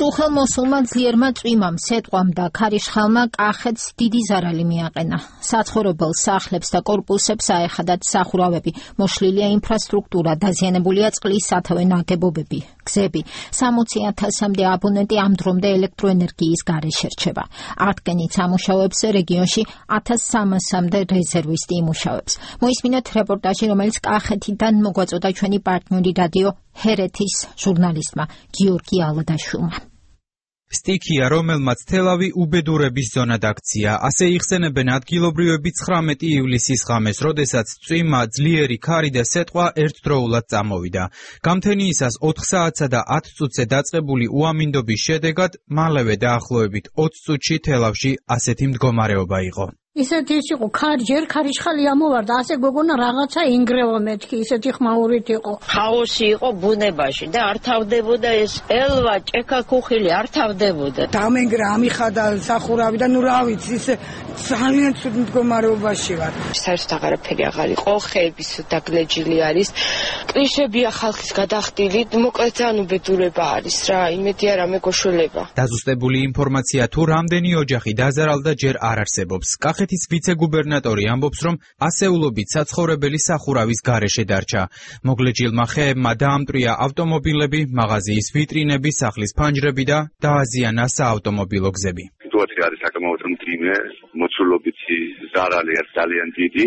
სულხელმოსულმა ძლიერმა წვიმამ, სეტყვამ და ქარიშხალმა კახეთს დიდი ზარალი მიაყენა. საცხოვრებელ სახლებს და კორპუსებს აეხადათ სახურავები, მოშლილია ინფრასტრუქტურა, დაზიანებულია წყლის სათავე ნაგებობები, გზები. 60,000-მდე აბონენტი ამ დრომდე ელექტროენერგიის გარეშე რჩება. ათგენით ამუშავებს რეგიონში 1300-მდე რეზერვისტი იმუშავებს. მოისმინეთ რეპორტაჟი, რომელიც კახეთიდან მოგვაწოდა ჩვენი პარტნიორი რადიო ჰერეთის ჟურნალისტმა გიორგი ალადაშვილმა. სტიქია, რომელმაც თელავი უბედურების ზონად აქცია, ასე იხსენებენ ადგილობრივები 19 ივლისის ღამეს, როდესაც წვიმა, ძლიერი ქარი და სეტყვა ერთდროულად წამოვიდა. გამთენიისას 4 საათსა და 10 წუთზე დაწყებული უამინდობის შედეგად მალევე დაახლოებით 20 წუთში თელავში ასეთი მდგომარეობა იყო. ისეთი იყო, ჯერ ქარიშხალი ამოვარდა, ასე გოგონა რაღაცა ინგრევა მეთქი, ისეთი ხმაურით იყო. ხაოსი იყო ბუნებაში და არ თავდებოდა ეს ელვა, ჭექა ქუხილი არ თავდებოდა. დამენგრა ამიხადა სახურავი და ნუ რა ვიცი, ისე ძალიან ცუდ მდგომარეობაში ვარ. საერთოდ აღარაფერი აღარ იყო, ხეების დაგლეჯილი არის. კლიშებია ხალხის გადახდილი, მოკლედ ძალიან უბედურება არის რა, იმედი არა მეგოშველება. დაზუსტებული ინფორმაცია თუ რამდენი ოჯახი დაზარალდა ჯერ არ არსებობს. კახეთის ვიცე-გუბერნატორი ამბობს, რომ ასეულობით საცხოვრებელი სახურავის გარეშე დარჩა. მოგლეჯილმა ხეებმა დაამტვრია ავტომობილები, მაღაზიის ვიტრინები, სახლის ფანჯრები და დააზიანა საავტომობილო გზები. სიტუაცია არის საკმაოდ მძიმე, მოცულობითი ზარალი არის ძალიან დიდი.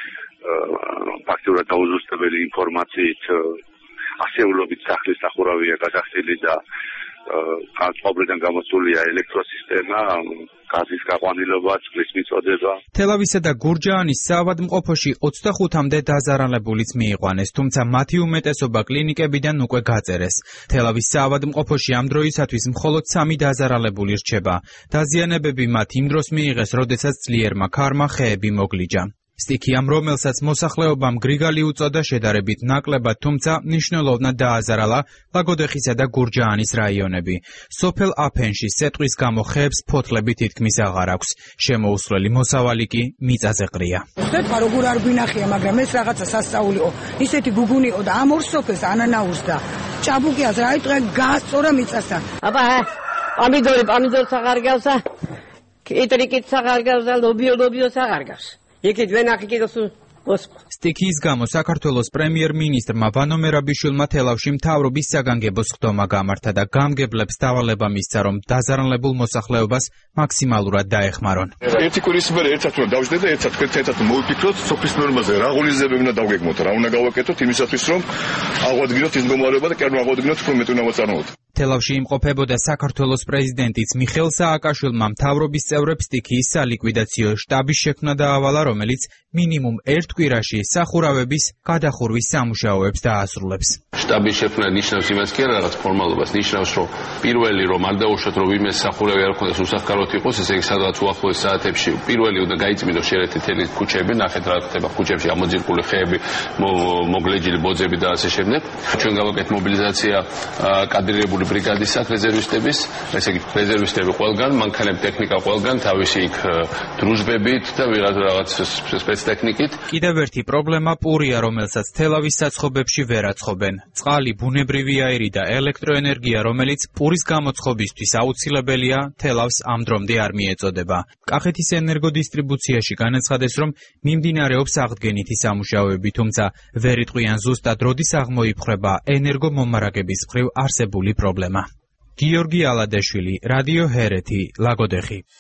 ფაქტობრივად დაუზუსტებელი ინფორმაციით ასეულობით სახლის სახურავია გადახდილი და წყობრიდან გამოსულია ელექტროსისტემა, გაზის გაყვანილობა, წყლის მიწოდება. თელავისა და გურჯაანის საავადმყოფოში 25-მდე დაზარალებულიც მიიყვანეს, თუმცა მათი უმეტესობა კლინიკებიდან უკვე გაწერეს. თელავის საავადმყოფოში ამ დროისათვის მხოლოდ 3 დაზარალებული რჩება. დაზიანებები მათ იმ დროს მიიღეს, როდესაც ძლიერმა ქარმა ხეები მოგლიჯა. სტიქიამ, რომელსაც მოსახლეობამ გრიგალი უწოდა, შედარებით ნაკლებად, თუმცა მნიშვნელოვნად დააზარალა ლაგოდეხისა და გურჯაანის რაიონები. სოფელ აფენში სეტყვის გამო ხეებს ფოთლები თითქმის აღარ აქვს. შემოუსვლელი მოსავალი კი მიწაზე ყრია. სეტყვა როგორ არ გვინახია, მაგრამ ეს რაღაცა სასწაულიყო. ისეთი გუგუნი იყო და ამ ორ სოფელს ანანაურსდა. ჭაბუკიას რა იტყვე გასწორა მიწასთან. აბა, პამიდორს აღარ გავს, კიტრიკიც აღარ გავს და ლობიოს აღარ გავს. იქით ვენახი კიდოს სტიქიის გამო საქართველოს პრემიერ-მინისტრმა ვანო მერაბიშვილმა თელავში მთავრობის საგანგებო სხდომა გამართა და გამგებლებს დავალება მისცა, რომ დაზარალებულ მოსახლეობას მაქსიმალურად დაეხმარონ. ერთი კვირის მერე ერთად უნდა დავждდეთ და ერთად მოვიფიქროთ სოფლის ნორმაზე რა ღონისძიებები უნდა დავგეგმოთ, რა უნდა გავაკეთოთ იმისათვის, რომ აღვადგინოთ ის მდგომარეობა და კერძო აღვადგინოთ უფრო მეტი ნავაწარმოოთ. თელავში იმყოფებოდა საქართველოს პრეზიდენტიც მიხეილ სააკაშვილმა მთავრობის წევრებს სტიქიის სალიკვიდაციო შტაბის შექმნა დაავალა, რომელიც მინიმუმ ერთ კვირაში სახურავების გადახურვის სამუშაოებს დაასრულებს. შტაბის შექმნა ნიშნავს იმას კი არა რაღაც ფორმალობას, ნიშნავს, რომ პირველი რომ არ დაუშვათ, რომ ვინმე სახურავი არ ქონდეს უსახკაროდ იყოს, ესე იგი სადღაც უახლოეს საათებში პირველი უნდა გაიწმინდოს შეერთებული ქუჩები, ნახეთ რა ხდება ქუჩებში, ამოძირკული ხეები, მოგლეჯილი ბოძები და ასე შემდეგ. ჩვენ გავაკეთეთ მობილიზაცია კადრირებული ბრიგადის რეზერვისტების, ესე იგი რეზერვისტები ყველგან, მანქანები, ტექნიკა ყველგან, თავისი იქ დრუჟბებით და რაღაც სპეცტექნიკით. კიდევ ერთი პრობლემა პურია, რომელსაც თელავის საცხობებში ვერ აცხობენ. წყალი, ბუნებრივი აირი და ელექტროენერგია, რომელიც პურის გამოცხობისთვის აუცილებელია, თელავს ამ დრომდე არ მიეწოდება. კახეთის ენერგოდისტრიბუციაში განაცხადეს, რომ მიმდინარეობს აღდგენითი სამუშაოები, თუმცა ვერ იტყვიან ზუსტად როდის აღმოიფხვრება ენერგომომარაგების მხრივ არსებული პრობლემა. გიორგი ალადაშვილი, რადიო ჰერეთი, ლაგოდეხი.